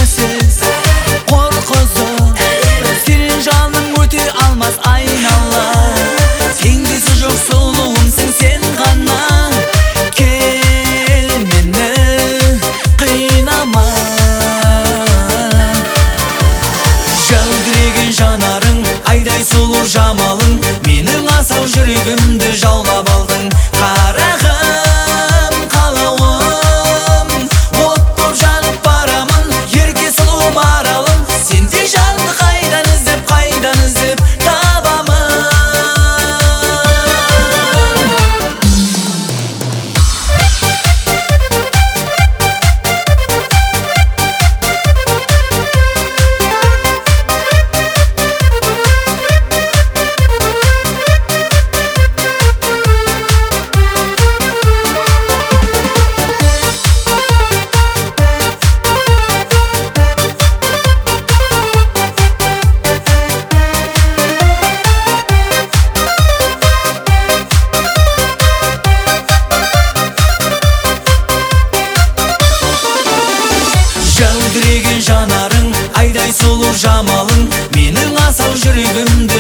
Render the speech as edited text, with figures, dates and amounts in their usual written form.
süresiz korkusu senin жаның өте алмас айнала теңдесі жоқ сұлуымсың сен ғана кел мені қинама жәудіреген жанарың айдай сұлу жамалың менің асау жүрегімді жаулап алдың қарағым қалауым от боп жанып барамын ерке сұлу маралым сендей жанды қайдан іздеп табамын жәудіреген жанарың айдай сұлу жамалың менің асау жүрегімді